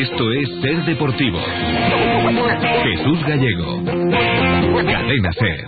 Esto es Ser Deportivo. Jesús Gallego. Cadena Ser.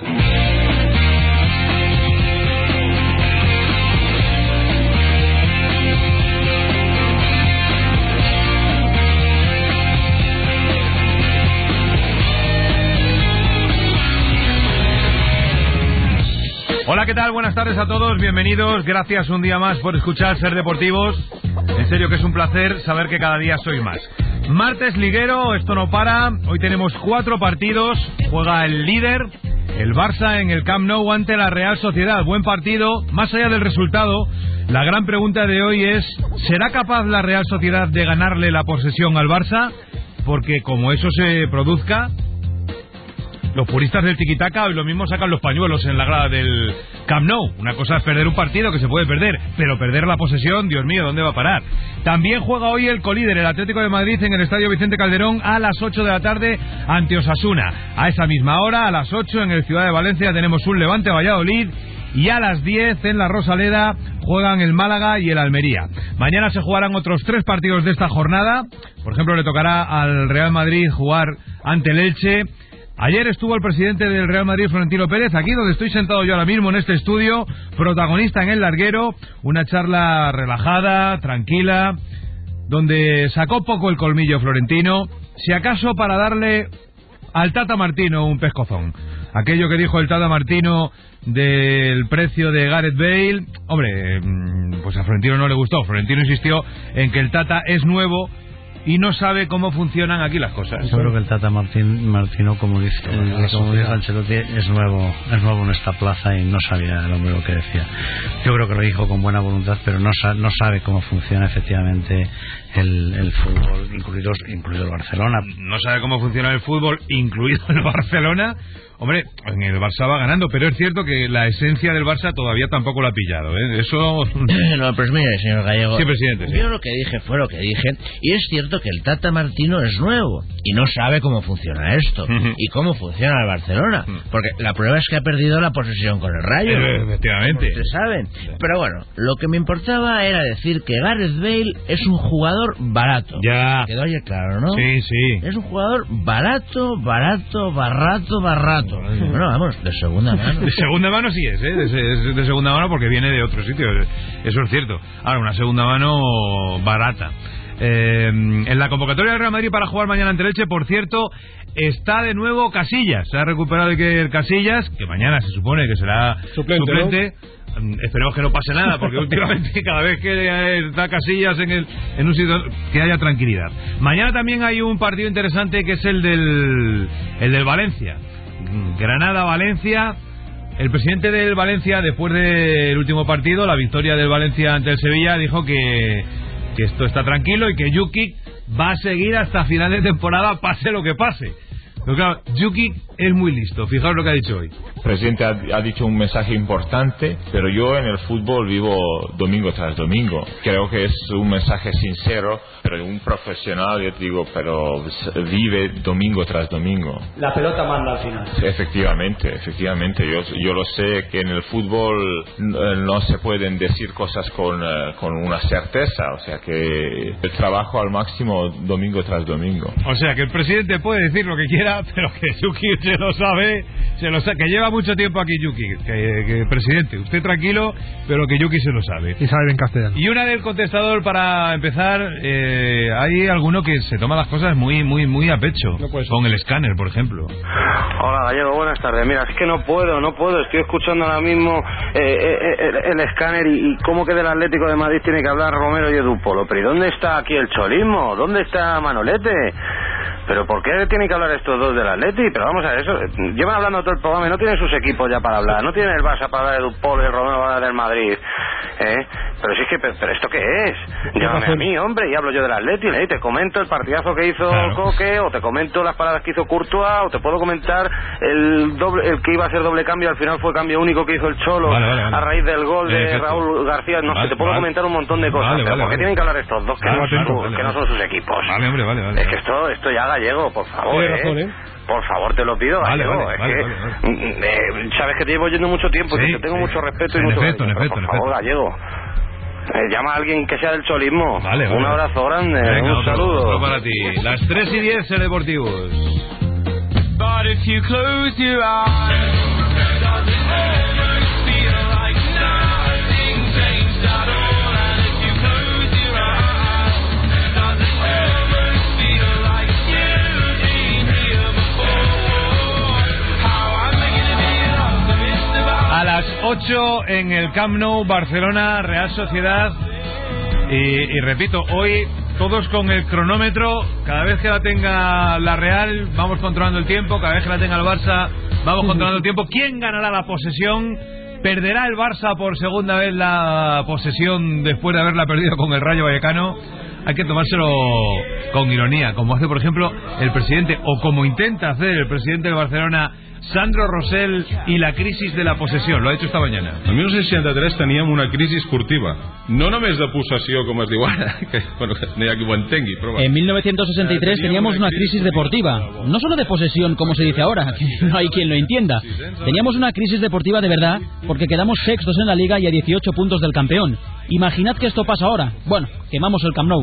Hola, ¿qué tal? Buenas tardes a todos, bienvenidos. Gracias un día más por escuchar Ser Deportivos. En serio que es un placer saber que cada día soy más. Martes liguero, esto no para. Hoy tenemos 4 partidos. Juega el líder, el Barça, en el Camp Nou ante la Real Sociedad. Buen partido. Más allá del resultado, la gran pregunta de hoy es: ¿será capaz la Real Sociedad de ganarle la posesión al Barça? Porque como eso se produzca, los puristas del tiquitaca hoy lo mismo sacan los pañuelos en la grada del Camp Nou. Una cosa es perder un partido, que se puede perder, pero perder la posesión, Dios mío, ¿dónde va a parar? También juega hoy el colíder, el Atlético de Madrid, en el Estadio Vicente Calderón a las 8 de la tarde ante Osasuna. A esa misma hora, a las 8, en el Ciudad de Valencia, tenemos un Levante Valladolid. Y a las 10 en la Rosaleda juegan el Málaga y el Almería. Mañana se jugarán otros 3 partidos de esta jornada. Por ejemplo, le tocará al Real Madrid jugar ante el Elche. Ayer estuvo el presidente del Real Madrid, Florentino Pérez, aquí donde estoy sentado yo ahora mismo en este estudio, protagonista en el larguero, una charla relajada, tranquila, donde sacó poco el colmillo Florentino, si acaso para darle al Tata Martino un pescozón. Aquello que dijo el Tata Martino del precio de Gareth Bale, hombre, pues a Florentino no le gustó. Florentino insistió en que el Tata es nuevo y no sabe cómo funcionan aquí las cosas. Yo creo que el Tata Martino, como dice Ancelotti, es nuevo en esta plaza y no sabía el hombre lo que decía. Yo creo que lo dijo con buena voluntad, pero no sabe cómo funciona efectivamente el fútbol, incluido el Barcelona. No sabe cómo funciona el fútbol, incluido el Barcelona. Hombre, en el Barça va ganando, pero es cierto que la esencia del Barça todavía tampoco lo ha pillado, ¿eh? Eso... No, pues mire, señor Gallego. Sí, presidente, sí. Yo lo que dije fue lo que dije, y es cierto que el Tata Martino es nuevo y no sabe cómo funciona esto y cómo funciona el Barcelona, porque la prueba es que ha perdido la posesión con el Rayo. Efectivamente. Ustedes saben. Pero bueno, lo que me importaba era decir que Gareth Bale es un jugador barato. Ya. Quedó ayer claro, ¿no? Sí, sí. Es un jugador barato. Bueno, vamos, de segunda mano. De segunda mano sí es, ¿eh? Es de segunda mano porque viene de otro sitio. Eso es cierto. Ahora, una segunda mano barata. En la convocatoria del Real Madrid para jugar mañana ante el Elche, por cierto, está de nuevo Casillas. Se ha recuperado el Casillas, que mañana se supone que será suplente. ¿No? Esperemos que no pase nada, porque últimamente cada vez que está Casillas en un sitio, que haya tranquilidad. Mañana también hay un partido interesante, que es el del Valencia. Granada-Valencia. El presidente del Valencia, después del último partido, la victoria del Valencia ante el Sevilla, dijo que esto está tranquilo y que Jukic va a seguir hasta final de temporada, pase lo que pase. Pero claro, Jukic es muy listo. Fijaos lo que ha dicho hoy. El presidente ha dicho un mensaje importante, pero yo en el fútbol vivo domingo tras domingo. Creo que es un mensaje sincero, pero un profesional, yo te digo, pero vive domingo tras domingo. La pelota manda al final. Efectivamente. Yo lo sé que en el fútbol no se pueden decir cosas con una certeza. O sea que el trabajo al máximo domingo tras domingo. O sea que el presidente puede decir lo que quiera, pero que Jukic se lo sabe, que lleva mucho tiempo aquí Jukic, que presidente, usted tranquilo, pero que Jukic se lo sabe. Y sabe en castellano. Y una del contestador para empezar, hay alguno que se toma las cosas muy a pecho, no con el escáner, por ejemplo. Hola Gallego, buenas tardes. Mira, es que no puedo, estoy escuchando ahora mismo el escáner y cómo que del Atlético de Madrid tiene que hablar Romero y Edu Polo. Pero ¿y dónde está aquí el cholismo? ¿Dónde está Manolete? ¿Pero por qué tienen que hablar estos dos del Atleti? Pero vamos a ver, eso llevan hablando todo el programa y no tienen sus equipos ya para hablar. No tienen el Barça para hablar de Edu Polo y el Romero para hablar del Madrid. Pero si es que, pero ¿esto qué es? Llámame a mí, hombre, y hablo yo del Atleti, ¿eh? Te comento el partidazo que hizo Coque, o te comento las paradas que hizo Courtois, o te puedo comentar el que iba a ser doble cambio, al final fue cambio único que hizo el Cholo a raíz del gol de Raúl García. No sé, te puedo comentar un montón de cosas. Pero ¿por qué tienen que hablar estos dos que no son sus equipos? Vale. Es que esto ya, Gallego, por favor, por favor, te lo pido, Gallego. Sabes que te llevo yendo mucho tiempo, que te tengo mucho respeto y mucho cariño, por favor, Gallego. Llama a alguien que sea del cholismo. Vale. Un abrazo grande. Venga, un saludo. Otro para ti. Las 3:10 Ser Deportivos. But if you close your eyes, does it almost feel like nothing changed at all? And if you close your eyes, does it almost feel like you've been here before? How I'm making a deal of the midst of a las 8 en el Camp Nou, Barcelona, Real Sociedad. Y repito, hoy todos con el cronómetro. Cada vez que la tenga la Real vamos controlando el tiempo, cada vez que la tenga el Barça vamos controlando el tiempo. ¿Quién ganará la posesión? ¿Perderá el Barça por segunda vez la posesión después de haberla perdido con el Rayo Vallecano? Hay que tomárselo con ironía, como hace por ejemplo el presidente, o como intenta hacer el presidente de Barcelona, Sandro Rosell, i la crisi de la possessió. Lo ha hecho esta mañana. El 1963 teníem una crisi esportiva, no només de possessió, com es diu ara, que bueno, no hi ha qui ho entengui, però... En 1963 teníamos una crisis deportiva, no solo de posesión, como se dice ahora, que no hay quien lo entienda. Teníamos una crisis deportiva de verdad, porque quedamos sextos en la Liga y a 18 puntos del campeón. Imaginad que esto pasa ahora. Bueno, quemamos el Camp Nou.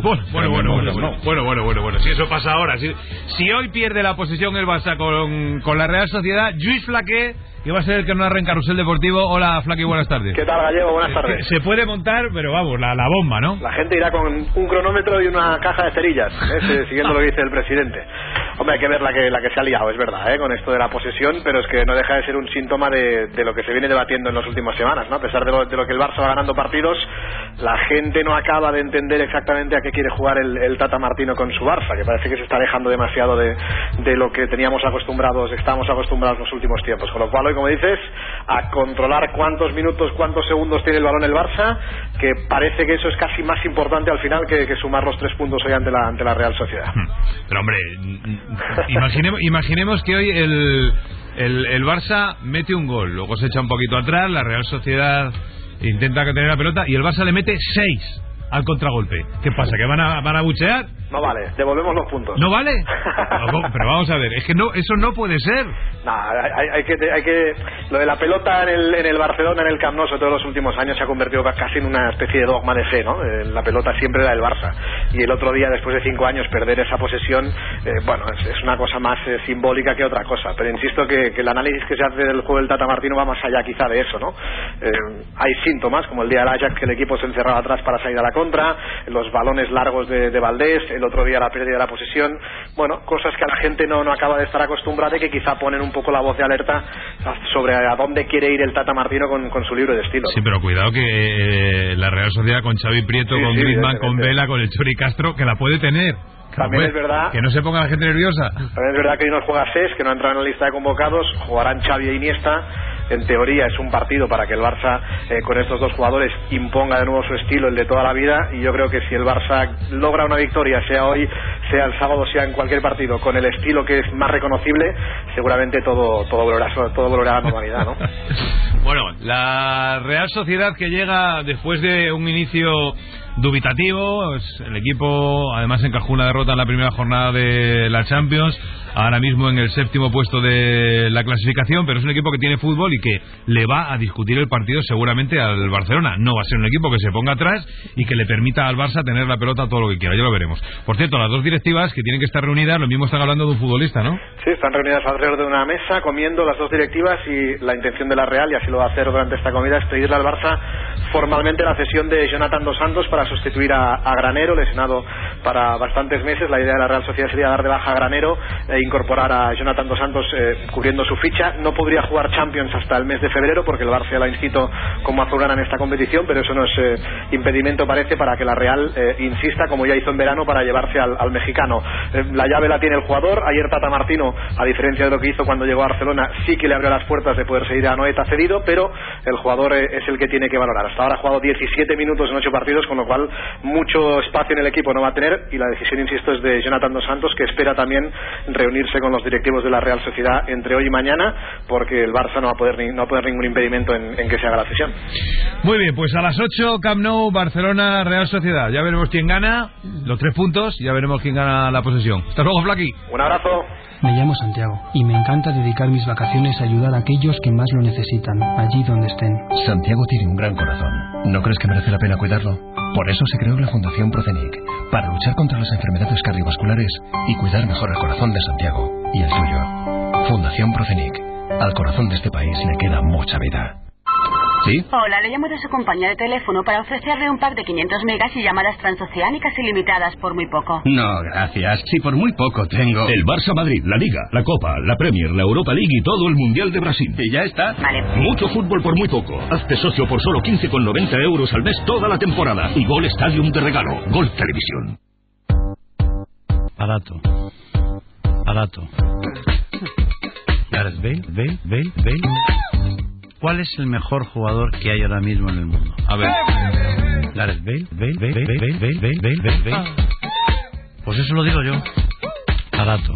Bueno. Si eso pasa ahora, si hoy pierde la posesión el Barça con la Real Sociedad, Lluís Flaqué, que va a ser el que nos arranca Carrusel Deportivo. Hola, Flaqué, buenas tardes. ¿Qué tal, Gallego? Buenas tardes. Se puede montar, pero vamos, la bomba, ¿no? La gente irá con un cronómetro y una caja de cerillas, siguiendo lo que dice el presidente. Hombre, hay que ver la que se ha liado, es verdad, con esto de la posesión, pero es que no deja de ser un síntoma de lo que se viene debatiendo en las últimas semanas, ¿no? A pesar de lo que el Barça va ganando partidos, la gente no acaba de entender exactamente a qué quiere jugar el Tata Martino con su Barça, que parece que se está alejando demasiado de lo que estábamos acostumbrados en los últimos tiempos. Con lo cual, hoy, como dices, a controlar cuántos minutos, cuántos segundos tiene el balón el Barça, que parece que eso es casi más importante al final que sumar los 3 puntos hoy ante la Real Sociedad. Pero hombre, imaginemos que hoy el Barça mete un gol, luego se echa un poquito atrás, la Real Sociedad intenta tener la pelota y el Barça le mete 6 al contragolpe. ¿Qué pasa? ¿Que van a buchear? No vale, devolvemos los puntos. ¿No vale? No, pero vamos a ver, es que no, eso no puede ser. No, hay que lo de la pelota en el Barcelona, en el Camp Nou, sobre todo en los últimos años, se ha convertido casi en una especie de dogma de fe, ¿no? La pelota siempre era del Barça. Y el otro día, después de 5 años, perder esa posesión, es una cosa más simbólica que otra cosa. Pero insisto que el análisis que se hace del juego del Tata Martino va más allá quizá de eso, ¿no? Hay síntomas, como el día del Ajax, que el equipo se encerraba atrás para salir a la contra, los balones largos de Valdés, el otro día la pérdida de la posesión, cosas que a la gente no acaba de estar acostumbrada y que quizá ponen un poco la voz de alerta sobre a dónde quiere ir el Tata Martino con su libro de estilo, ¿no? Sí, pero cuidado que la Real Sociedad con Xavi Prieto, con Griezmann, con Vela, con el Chori Castro, que la puede tener. También es verdad que no se ponga la gente nerviosa. También es verdad que hoy nos juega Cés, que no ha entrado en la lista de convocados. Jugarán Xavi e Iniesta. En teoría es un partido para que el Barça con estos dos jugadores imponga de nuevo su estilo, el de toda la vida, y yo creo que si el Barça logra una victoria, sea hoy, sea el sábado, sea en cualquier partido, con el estilo que es más reconocible, seguramente todo volverá a la normalidad, ¿no? Bueno, la Real Sociedad, que llega después de un inicio dubitativo, el equipo además encajó una derrota en la primera jornada de la Champions, ahora mismo en el 7º puesto de la clasificación, pero es un equipo que tiene fútbol y que le va a discutir el partido seguramente al Barcelona. No va a ser un equipo que se ponga atrás y que le permita al Barça tener la pelota todo lo que quiera, ya lo veremos. Por cierto, las dos directivas que tienen que estar reunidas, lo mismo están hablando de un futbolista, ¿no? Sí, están reunidas alrededor de una mesa, comiendo las dos directivas, y la intención de la Real, y así lo va a hacer durante esta comida, es pedirle al Barça formalmente la cesión de Jonathan Dos Santos para sustituir a Granero, lesionado para bastantes meses. La idea de la Real Sociedad sería dar de baja a Granero e incorporar a Jonathan Dos Santos cubriendo su ficha. No podría jugar Champions hasta el mes de febrero porque el Barça ya la ha inscrito como azulgrana en esta competición, pero eso no es impedimento, parece, para que la Real insista, como ya hizo en verano, para llevarse al mexicano. La llave la tiene el jugador. Ayer Tata Martino, a diferencia de lo que hizo cuando llegó a Barcelona, sí que le abrió las puertas de poder seguir a Anoeta cedido, pero el jugador es el que tiene que valorar. Hasta ahora ha jugado 17 minutos en 8 partidos, con lo cual mucho espacio en el equipo no va a tener. ayer, y la decisión, insisto, es de Jonathan dos Santos, que espera también reunirse con los directivos de la Real Sociedad entre hoy y mañana, porque el Barça no va a poder ningún impedimento en que se haga la cesión. Muy bien, pues a las 8, Camp Nou, Barcelona, Real Sociedad. Ya veremos quién gana los 3 puntos, ya veremos quién gana la posesión. Hasta luego, Flaqui. Un abrazo. Me llamo Santiago y me encanta dedicar mis vacaciones a ayudar a aquellos que más lo necesitan, allí donde estén. Santiago tiene un gran corazón. ¿No crees que merece la pena cuidarlo? Por eso se creó la Fundación Procenic, para luchar contra las enfermedades cardiovasculares y cuidar mejor el corazón de Santiago y el tuyo. Fundación Procenic. Al corazón de este país le queda mucha vida. ¿Sí? Hola, le llamo de su compañía de teléfono para ofrecerle un pack de 500 megas y llamadas transoceánicas ilimitadas por muy poco. No, gracias. Si por muy poco tengo... El Barça Madrid, la Liga, la Copa, la Premier, la Europa League y todo el Mundial de Brasil. ¿Y ya está? Vale. Mucho fútbol por muy poco. Hazte socio por solo 15,90 euros al mes toda la temporada. Y Gol Stadium de regalo. Gol Televisión. Barato. Gareth Bale. ¿Cuál es el mejor jugador que hay ahora mismo en el mundo? A ver. Gareth Bale. Pues eso lo digo yo. Barato.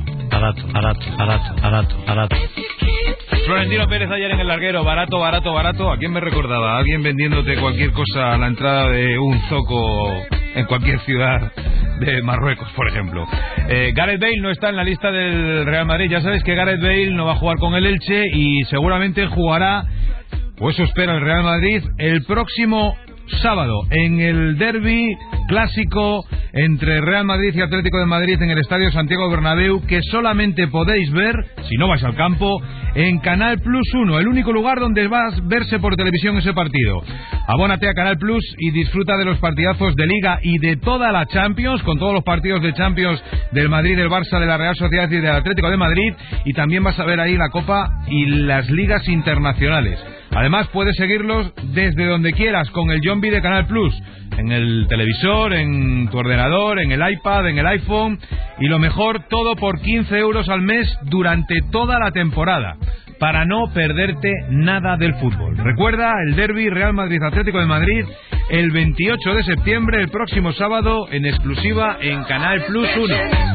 Florentino Pérez ayer en el larguero, barato. ¿A quién me recordaba? ¿A alguien vendiéndote cualquier cosa a la entrada de un zoco en cualquier ciudad de Marruecos, por ejemplo? Gareth Bale no está en la lista del Real Madrid. Ya sabes que Gareth Bale no va a jugar con el Elche y seguramente jugará, pues eso espera el Real Madrid, el próximo sábado en el derbi clásico entre Real Madrid y Atlético de Madrid en el Estadio Santiago Bernabéu, que solamente podéis ver, si no vais al campo, en Canal Plus 1, el único lugar donde va a verse por televisión ese partido. Abónate a Canal Plus y disfruta de los partidazos de Liga y de toda la Champions, con todos los partidos de Champions del Madrid, del Barça, de la Real Sociedad y del Atlético de Madrid, y también vas a ver ahí la Copa y las ligas internacionales. Además puedes seguirlos desde donde quieras con el Yombi de Canal Plus, en el televisor, en tu ordenador, en el iPad, en el iPhone, y lo mejor, todo por 15 euros al mes durante toda la temporada, para no perderte nada del fútbol. Recuerda el derbi Real Madrid-Atlético de Madrid el 28 de septiembre, el próximo sábado, en exclusiva en Canal Plus 1.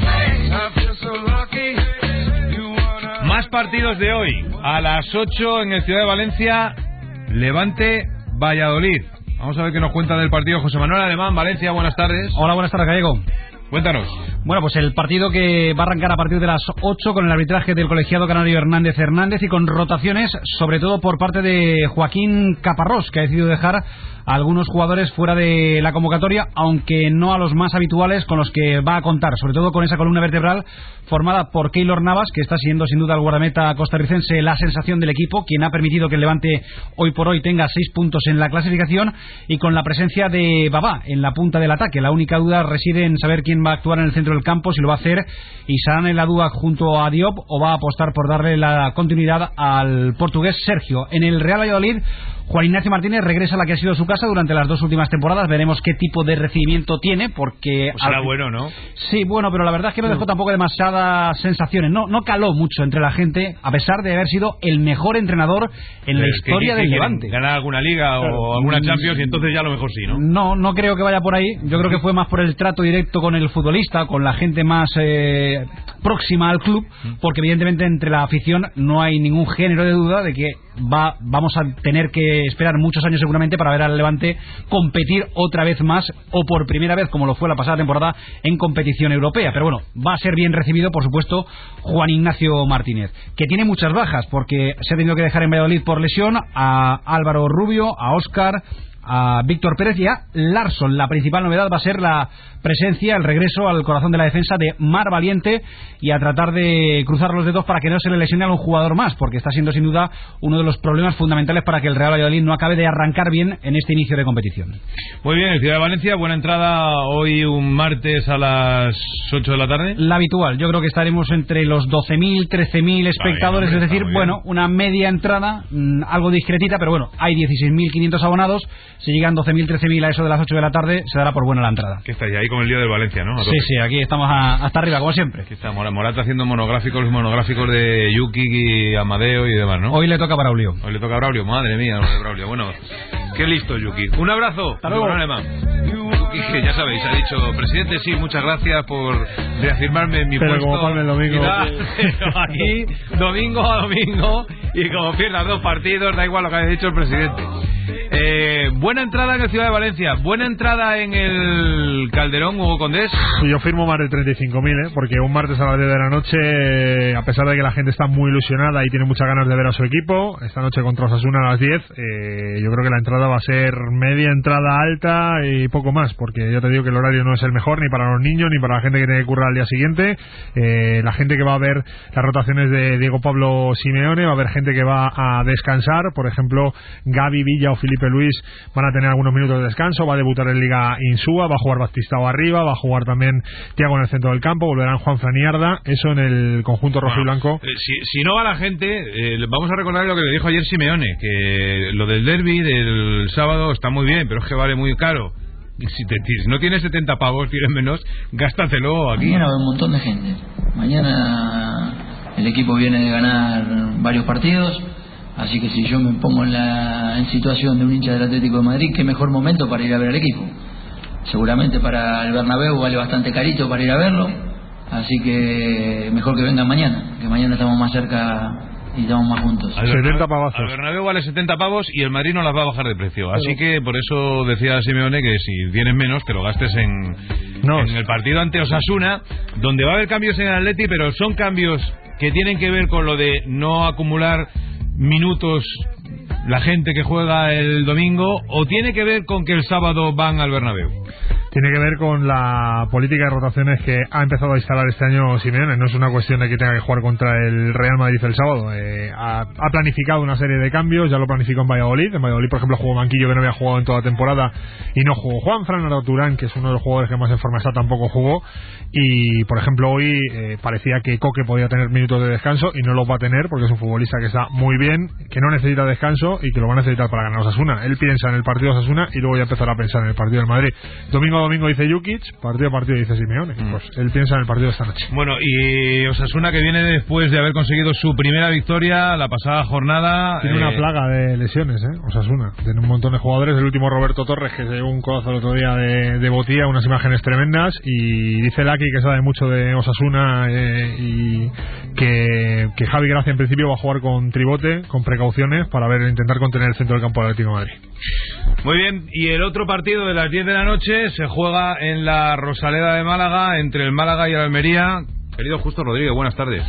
Más partidos de hoy. A las 8 en el Ciudad de Valencia, Levante Valladolid. Vamos a ver qué nos cuenta del partido José Manuel Alemán. Valencia, buenas tardes. Hola, buenas tardes, Gallego. Cuéntanos. Bueno, pues el partido que va a arrancar a partir de las 8 con el arbitraje del colegiado canario Hernández y con rotaciones, sobre todo por parte de Joaquín Caparrós, que ha decidido dejar a algunos jugadores fuera de la convocatoria, aunque no a los más habituales con los que va a contar, sobre todo con esa columna vertebral formada por Keylor Navas, que está siendo sin duda el guardameta costarricense la sensación del equipo, quien ha permitido que el Levante hoy por hoy tenga 6 puntos en la clasificación, y con la presencia de Babá en la punta del ataque. La única duda reside en saber quién va a actuar en el centro del campo, si lo va a hacer Isarán en la duda junto a Diop, o va a apostar por darle la continuidad al portugués Sergio. En el Real Valladolid, Juan Ignacio Martínez regresa a la que ha sido su casa durante las 2 últimas temporadas. Veremos qué tipo de recibimiento tiene, porque... Pues será bueno, ¿no? Sí, bueno, pero la verdad es que no dejó tampoco demasiadas sensaciones. No caló mucho entre la gente, a pesar de haber sido el mejor entrenador en la historia del Levante. Ganar alguna liga o alguna Champions, y entonces ya a lo mejor sí, ¿no? No creo que vaya por ahí. Yo creo que fue más por el trato directo con el futbolista, con la gente más próxima al club, porque evidentemente entre la afición no hay ningún género de duda de que vamos a tener que esperar muchos años seguramente para ver al Levante competir otra vez más, o por primera vez, como lo fue la pasada temporada, en competición europea. Pero bueno, va a ser bien recibido, por supuesto, Juan Ignacio Martínez, que tiene muchas bajas, porque se ha tenido que dejar en Valladolid por lesión a Álvaro Rubio, a Óscar, a Víctor Pérez y a Larsson. La principal novedad va a ser la presencia, el regreso al corazón de la defensa de Mar Valiente, y a tratar de cruzar los dedos para que no se le lesione a un jugador más, porque está siendo sin duda uno de los problemas fundamentales para que el Real Valladolid no acabe de arrancar bien en este inicio de competición. Muy bien, el Ciudad de Valencia, buena entrada hoy un martes a las 8 de la tarde. La habitual, yo creo que estaremos entre los 12.000, 13.000 espectadores, bien, hombre, es decir, bueno, una media entrada, algo discretita, pero bueno, hay 16.500 abonados. Si llegan 12.000, 13.000 a eso de las 8 de la tarde, se dará por buena la entrada. ¿Qué estáis ahí con el lío del Valencia, no? Sí, aquí estamos hasta arriba, como siempre. Aquí está Morata haciendo monográficos de Yuki y Amadeo y demás, ¿no? Hoy le toca a Braulio. Madre mía, Braulio. Bueno, qué listo Yuki. Un abrazo. Hasta luego. Alemán. aquí, que ya sabéis, ha dicho, presidente, sí, muchas gracias por reafirmarme en mi puesto. Pero como palme el domingo. Pero aquí, domingo a domingo, y como pierdas 2 partidos, da igual lo que haya dicho el presidente. Buena entrada en el Ciudad de Valencia, buena entrada en el Calderón, Hugo Condés. Yo firmo más de 35.000, porque un martes a las 10 de la noche, a pesar de que la gente está muy ilusionada y tiene muchas ganas de ver a su equipo, esta noche contra Osasuna a las 10, yo creo que la entrada va a ser media entrada alta y poco más, porque ya te digo que el horario no es el mejor ni para los niños ni para la gente que tiene que currar al día siguiente. La gente que va a ver las rotaciones de Diego Pablo Simeone, va a haber gente que va a descansar, por ejemplo Gavi, Villa o Felipe Luis van a tener algunos minutos de descanso, va a debutar en Liga Insúa, va a jugar Baptistao arriba, va a jugar también Thiago en el centro del campo, volverán Juan Franiarda, eso en el conjunto rojo y blanco. Si no va la gente, vamos a recordar lo que le dijo ayer Simeone, que lo del derbi del sábado está muy bien, pero es que vale muy caro. Si no tienes 70 pavos, tienes menos, gástatelo aquí. Mañana va a haber un montón de gente. Mañana el equipo viene de ganar varios partidos, así que si yo me pongo en situación de un hincha del Atlético de Madrid, qué mejor momento para ir a ver al equipo. Seguramente para el Bernabéu vale bastante carito para ir a verlo, así que mejor que vengan mañana, que mañana estamos más cerca y estamos más juntos. 70 pavazos. El Bernabéu vale 70 pavos y el Madrid no las va a bajar de precio, así que por eso decía Simeone que si tienes menos te lo gastes en el partido ante Osasuna, donde va a haber cambios en el Atleti, pero son cambios que tienen que ver con lo de no acumular minutos la gente que juega el domingo, o tiene que ver con que el sábado van al Bernabéu. Tiene que ver con la política de rotaciones que ha empezado a instalar este año Simeone. No es una cuestión de que tenga que jugar contra el Real Madrid el sábado. Ha planificado una serie de cambios, ya lo planificó en Valladolid. En Valladolid, por ejemplo, jugó Manquillo, que no había jugado en toda la temporada, y no jugó Juanfran. Turán, que es uno de los jugadores que más en forma está, tampoco jugó. Y, por ejemplo, hoy parecía que Coque podía tener minutos de descanso y no los va a tener, porque es un futbolista que está muy bien, que no necesita descanso y que lo va a necesitar para ganar Osasuna. Él piensa en el partido de Osasuna y luego ya empezará a pensar en el partido del Madrid. Domingo dice Jukic, partido a partido dice Simeone. Pues él piensa en el partido de esta noche. Bueno, y Osasuna, que viene después de haber conseguido su primera victoria la pasada jornada. Tiene una plaga de lesiones, Osasuna. Tiene un montón de jugadores. El último Roberto Torres, que se llevó un codazo el otro día de botilla, unas imágenes tremendas. Y dice Laki, que sabe mucho de Osasuna, y que Javi Gracia en principio va a jugar con tribote, con precauciones, para intentar contener el centro del campo del Atlético de Madrid. Muy bien, y el otro partido de las 10 de la noche se juega en la Rosaleda de Málaga, entre el Málaga y el Almería. Querido Justo Rodríguez, buenas tardes.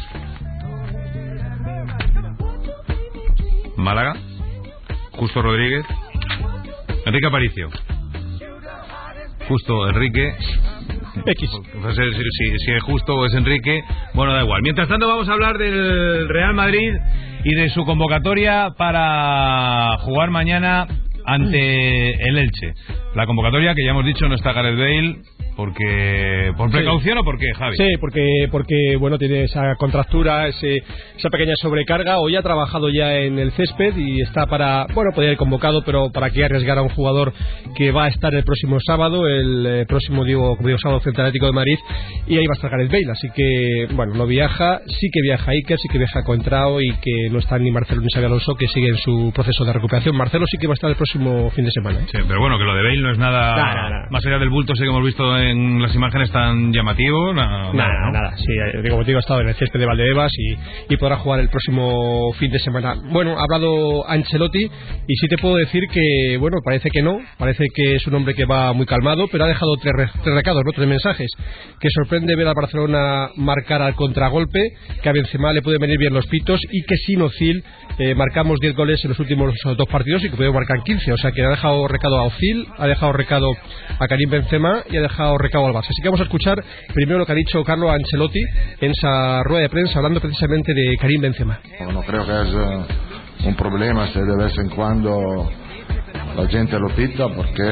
Málaga, Justo Rodríguez, Enrique Aparicio. Justo, Enrique. X. Pues si es Justo o es Enrique, bueno, da igual. Mientras tanto, vamos a hablar del Real Madrid y de su convocatoria para jugar mañana ante el Elche. La convocatoria que ya hemos dicho no está Gareth Bale, porque ¿por precaución o por qué, Javi? Sí, porque bueno, tiene esa contractura, esa pequeña sobrecarga. Hoy ha trabajado ya en el césped y está para, bueno, podría ir convocado, pero para que arriesgar a un jugador que va a estar el próximo sábado, como digo, sábado frente al Atlético de Madrid, y ahí va a estar Gareth Bale. Así que, bueno, no viaja, sí que viaja Iker, sí que viaja Contrao, y que no están ni Marcelo ni Xabi Alonso, que siguen su proceso de recuperación. Marcelo sí que va a estar el próximo fin de semana. Sí, pero bueno, que lo de Bale no es nada, más allá del bulto ese que hemos visto en las imágenes tan llamativo, nada. Sí, como te digo, ha estado en el césped de Valdebebas y podrá jugar el próximo fin de semana. Bueno, ha hablado Ancelotti y sí te puedo decir que, bueno, parece que es un hombre que va muy calmado, pero ha dejado tres recados, tres mensajes. Que sorprende ver a Barcelona marcar al contragolpe, que a Benzema le pueden venir bien los pitos, y que sin Ozil marcamos 10 goles en los últimos 2 partidos y que podemos marcar 15. O sea, que ha dejado recado a Ozil, ha dejado recado a Karim Benzema y ha dejado recado al Barça. Así que vamos a escuchar primero lo que ha dicho Carlo Ancelotti en esa rueda de prensa, hablando precisamente de Karim Benzema. No creo que es un problema si de vez en cuando la gente lo pita, porque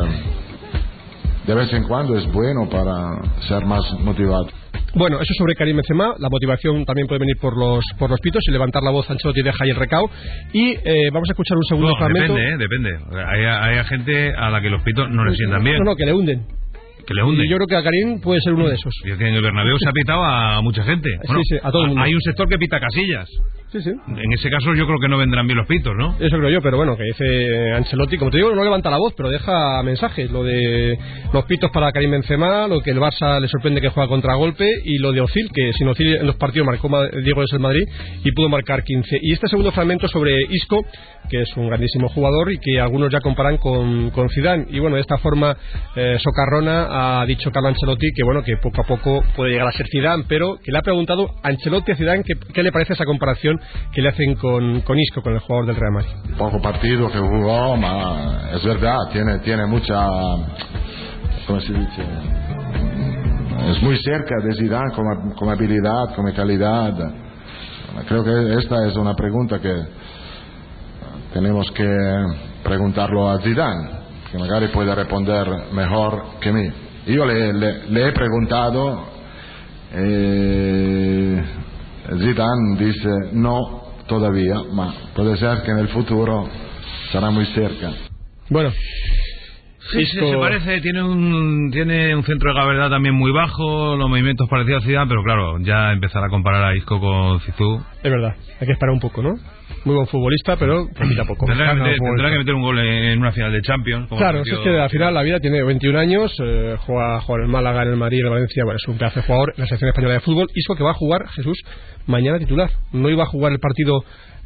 de vez en cuando es bueno para ser más motivado. Bueno, eso sobre Karim Benzema. La motivación también puede venir por los pitos, y levantar la voz Ancelotti deja ahí el recao. Y vamos a escuchar un segundo fragmento. Depende. Hay gente a la que los pitos no le sientan bien. No, que le hunden. Que le hunde. Y yo creo que a Karim puede ser uno de esos. Y es que en el Bernabéu se ha pitado a mucha gente. Bueno, sí, a todo el mundo. Hay un sector que pita Casillas. Sí, sí. En ese caso yo creo que no vendrán bien los pitos, ¿no? Eso creo yo, pero bueno, que dice Ancelotti, como te digo, no levanta la voz, pero deja mensajes. Lo de los pitos para Karim Benzema, lo que el Barça le sorprende que juega contragolpe, y lo de Ozil, que sin Ozil en los partidos marcó Diego desde el Madrid y pudo marcar 15. Y este segundo fragmento sobre Isco, que es un grandísimo jugador y que algunos ya comparan con Zidane. Y bueno, de esta forma socarrona ha dicho Carlo Ancelotti que bueno, que poco a poco puede llegar a ser Zidane, pero que le ha preguntado Ancelotti a Zidane qué le parece esa comparación que le hacen con Isco, con el jugador del Real Madrid. Poco partido que jugó, ma es verdad, tiene mucha, ¿cómo se dice? Es muy cerca de Zidane como habilidad, como calidad. Creo que esta es una pregunta que tenemos que preguntarlo a Zidane, que magari puede responder mejor que mí. Yo le he preguntado, Zidane dice no todavía, ma puede ser que en el futuro será muy cerca. Bueno, sí, se parece, tiene un centro de gravedad también muy bajo, los movimientos parecidos a Zidane, pero claro, ya empezar a comparar a Isco con Zizou. Es verdad, hay que esperar un poco, ¿no? Muy buen futbolista, pero poquito a poco. Tendrá que meter un gol en una final de Champions. Claro, es que al final la vida tiene 21 años, juega en el Málaga, en el Madrid, en el Valencia, bueno, es un pedazo de jugador en la selección española de fútbol. Isco que va a jugar, Jesús, mañana titular. No iba a jugar el partido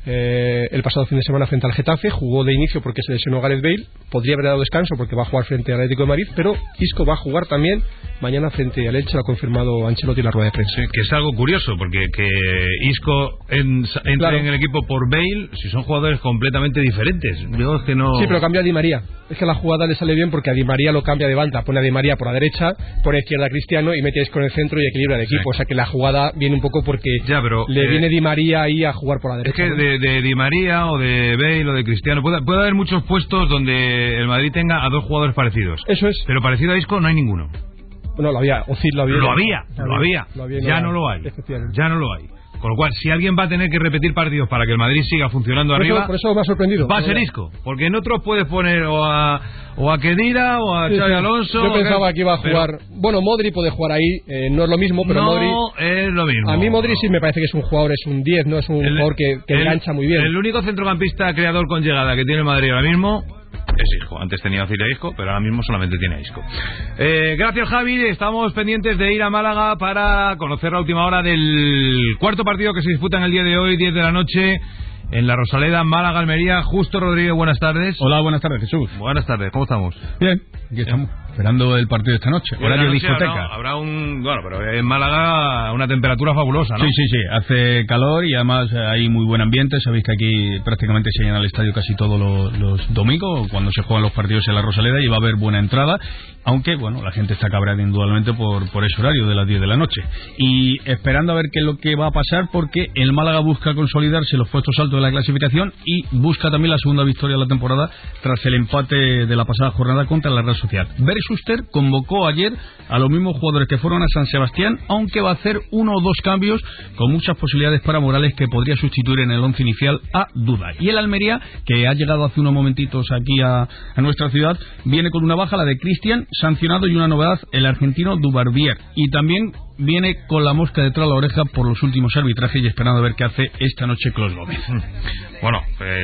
el pasado fin de semana frente al Getafe, jugó de inicio porque se lesionó Gareth Bale, podría haber dado descanso porque va a jugar frente al Atlético de Madrid, pero Isco va a jugar también mañana frente al Elche, lo ha confirmado Ancelotti en la rueda de prensa. Sí, que es algo curioso, porque que Isco entre en el equipo por Bale, si son jugadores completamente diferentes. Yo es que no... Sí, pero cambia a Di María. Es que la jugada le sale bien porque a Di María lo cambia de banda, pone a Di María por la derecha, pone a izquierda a Cristiano y mete a Isco en el centro y equilibra el equipo. O sea que la jugada viene un poco porque le viene Di María ahí a jugar por la derecha. Es que de Di María o de Bale o de Cristiano puede haber muchos puestos donde el Madrid tenga a dos jugadores parecidos. Eso es. Pero parecido a Isco no hay ninguno. Bueno, lo había, Ozil lo había. Ya no lo hay. Ya no lo hay. Con lo cual, si alguien va a tener que repetir partidos para que el Madrid siga funcionando arriba, por eso me ha sorprendido. Va a ser Isco, porque en otros puedes poner o a Khedira o a Xabi Alonso. Yo pensaba que iba a jugar. Bueno, Modric puede jugar ahí, no es lo mismo, pero Modric. No es lo mismo. A mí Modric sí me parece que es un jugador, es un 10, no es un jugador que engancha muy bien. El único centrocampista creador con llegada que tiene el Madrid ahora mismo es Isco. Antes tenía Ozil a Isco, pero ahora mismo solamente tiene a Isco. Gracias, Javi. Estamos pendientes de ir a Málaga para conocer la última hora del cuarto partido que se disputa en el día de hoy, 10 de la noche, en la Rosaleda, Málaga, Almería. Justo Rodríguez, buenas tardes. Hola, buenas tardes, Jesús. Buenas tardes, ¿cómo estamos? Bien, aquí estamos, esperando el partido de esta noche. Horario discoteca. Habrá pero en Málaga una temperatura fabulosa, ¿no? Sí, hace calor y además hay muy buen ambiente. Sabéis que aquí prácticamente se llena el estadio casi todos los domingos cuando se juegan los partidos en la Rosaleda y va a haber buena entrada. Aunque, bueno, la gente está cabreada indudablemente por ese horario de las 10 de la noche. Y esperando a ver qué es lo que va a pasar, porque el Málaga busca consolidarse en los puestos altos de la clasificación y busca también la segunda victoria de la temporada tras el empate de la pasada jornada contra la Real Sociedad. Schuster convocó ayer a los mismos jugadores que fueron a San Sebastián, aunque va a hacer 1 o 2 cambios con muchas posibilidades para Morales, que podría sustituir en el 11 inicial a Duda. Y el Almería, que ha llegado hace unos momentitos aquí a nuestra ciudad, viene con una baja, la de Cristian, sancionado, y una novedad, el argentino Dubarbier. Y también viene con la mosca detrás de la oreja por los últimos arbitrajes y esperando a ver qué hace esta noche Clos Gómez. Bueno,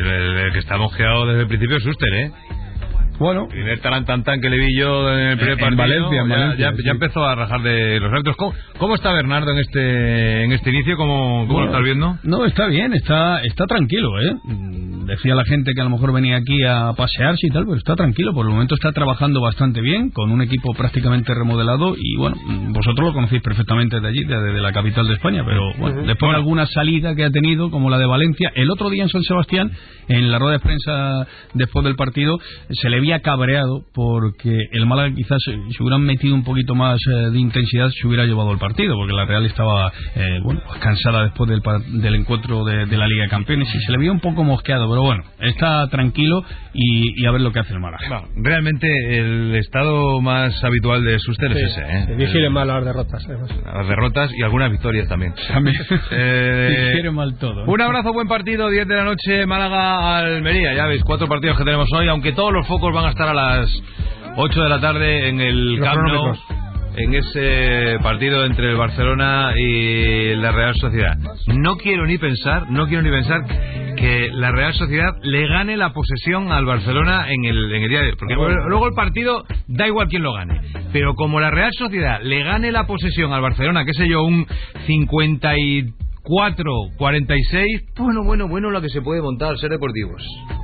el que está mosqueado desde el principio es Schuster, ¿eh? Bueno, el primer tarantantán que le vi yo en el primer partido, Valencia, ya empezó a rajar de los árbitros. ¿Cómo está Bernardo en este inicio? ¿Cómo lo estás viendo? No, está bien, está tranquilo, ¿eh? Decía la gente que a lo mejor venía aquí a pasearse y tal, pero está tranquilo. Por el momento está trabajando bastante bien, con un equipo prácticamente remodelado. Y bueno, vosotros lo conocéis perfectamente de allí, de la capital de España. Pero bueno, después de alguna salida que ha tenido, como la de Valencia, el otro día en San Sebastián, en la rueda de prensa después del partido, se le había cabreado porque el Málaga quizás si hubieran metido un poquito más de intensidad se hubiera llevado el partido, porque la Real estaba cansada después del encuentro de la Liga de Campeones y se le veía un poco mosqueado, pero bueno, está tranquilo y a ver lo que hace el Málaga. Realmente el estado más habitual de Schuster es ese, ¿eh? Digiere mal las derrotas. Las derrotas y algunas victorias también. Digiere mal todo, ¿no? Un abrazo, buen partido, 10 de la noche, Málaga-Almería. Ya veis, 4 partidos que tenemos hoy, aunque todos los focos van a estar a las 8 de la tarde en el Camp Nou, en ese partido entre el Barcelona y la Real Sociedad. No quiero ni pensar que la Real Sociedad le gane la posesión al Barcelona en el día de hoy, porque luego el partido da igual quién lo gane, pero como la Real Sociedad le gane la posesión al Barcelona, qué sé yo, un 54-46, bueno, lo que se puede montar, Ser Deportivos.